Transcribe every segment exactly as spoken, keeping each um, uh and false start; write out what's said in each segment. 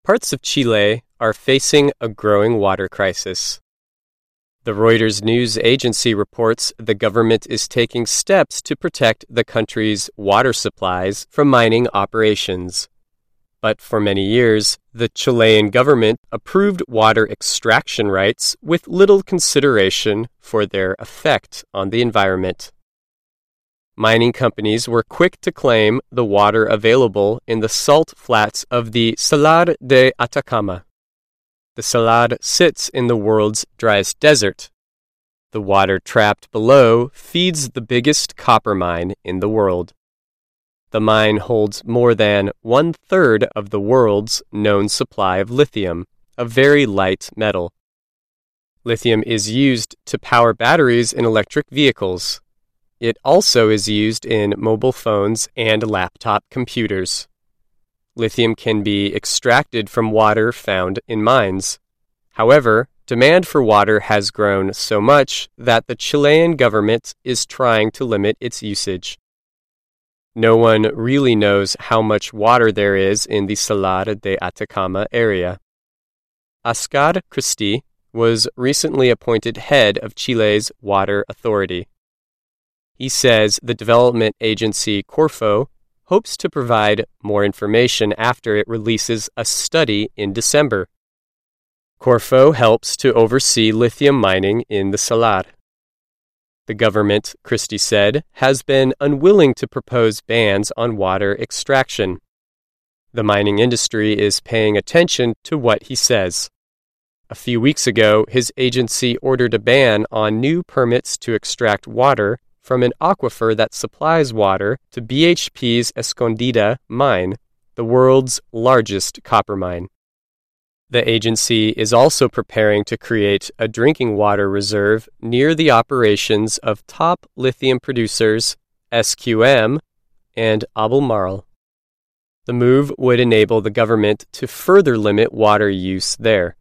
Parts of Chile are facing a growing water crisis. The Reuters news agency reports the government is taking steps to protect the country's water supplies from mining operations. But for many years, the Chilean government approved water extraction rights with little consideration for their effect on the environment. Mining companies were quick to claim the water available in the salt flats of the Salar de Atacama. The salar sits in the world's driest desert. The water trapped below feeds the biggest copper mine in the world. The mine holds more than one-third of the world's known supply of lithium, a very light metal. Lithium is used to power batteries in electric vehicles. It also is used in mobile phones and laptop computers. Lithium can be extracted from water found in mines. However, demand for water has grown so much that the Chilean government is trying to limit its usage. No one really knows how much water there is in the Salar de Atacama area. Oscar Cristi was recently appointed head of Chile's Water Authority. He says the development agency Corfo hopes to provide more information after it releases a study in December. Corfo helps to oversee lithium mining in the Salar. The government, Cristi said, has been unwilling to propose bans on water extraction. The mining industry is paying attention to what he says. A few weeks ago, his agency ordered a ban on new permits to extract water from an aquifer that supplies water to B H P's Escondida mine, the world's largest copper mine. The agency is also preparing to create a drinking water reserve near the operations of top lithium producers S Q M and Albemarle. The move would enable the government to further limit water use there.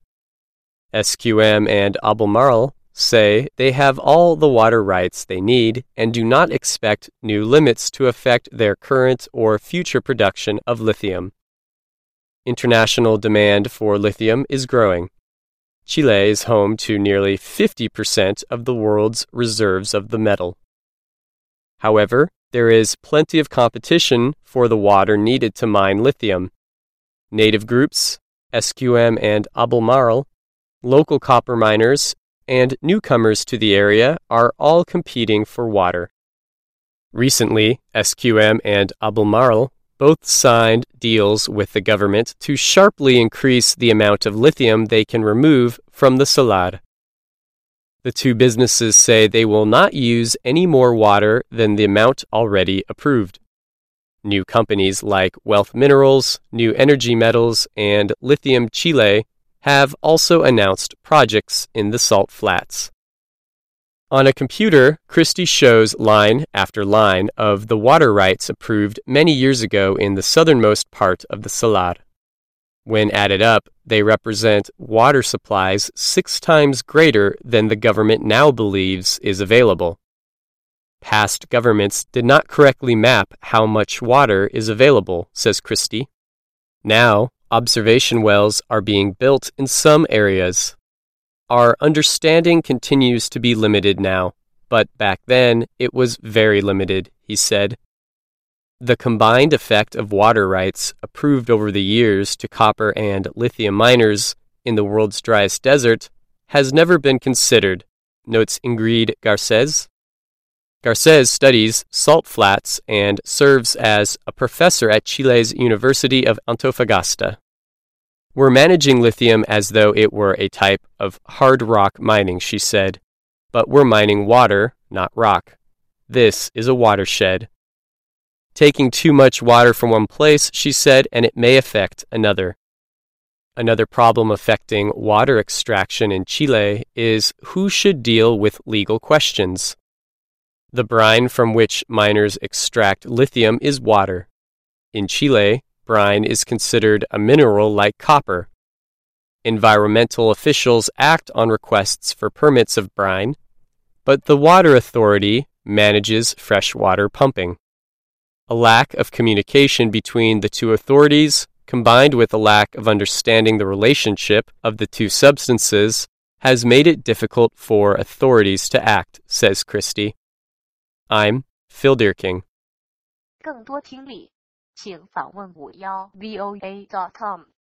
S Q M and Albemarle say they have all the water rights they need and do not expect new limits to affect their current or future production of lithium. International demand for lithium is growing. Chile is home to nearly fifty percent of the world's reserves of the metal. However, there is plenty of competition for the water needed to mine lithium. Native groups, S Q M and Albemarle, local copper miners, and newcomers to the area are all competing for water. Recently, S Q M and Albemarle both signed deals with the government to sharply increase the amount of lithium they can remove from the salar. The two businesses say they will not use any more water than the amount already approved. New companies like Wealth Minerals, New Energy Metals, and Lithium Chile have also announced projects in the salt flats. On a computer, Cristi shows line after line of the water rights approved many years ago in the southernmost part of the Salar. When added up, they represent water supplies six times greater than the government now believes is available. Past governments did not correctly map how much water is available, says Cristi. Now, observation wells are being built in some areas. Our understanding continues to be limited now, but back then it was very limited, he said. The combined effect of water rights approved over the years to copper and lithium miners in the world's driest desert has never been considered, notes Ingrid Garcés. Garcés studies salt flats and serves as a professor at Chile's University of Antofagasta. We're managing lithium as though it were a type of hard rock mining, she said, but we're mining water, not rock. This is a watershed. Taking too much water from one place, she said, and it may affect another. Another problem affecting water extraction in Chile is who should deal with legal questions. The brine from which miners extract lithium is water. In Chile, brine is considered a mineral like copper. Environmental officials act on requests for permits of brine, but the Water Authority manages freshwater pumping. A lack of communication between the two authorities combined with a lack of understanding the relationship of the two substances, has made it difficult for authorities to act, says Christie. I'm Phil Deerking. 更多听力，请访问五幺 V O A dot com。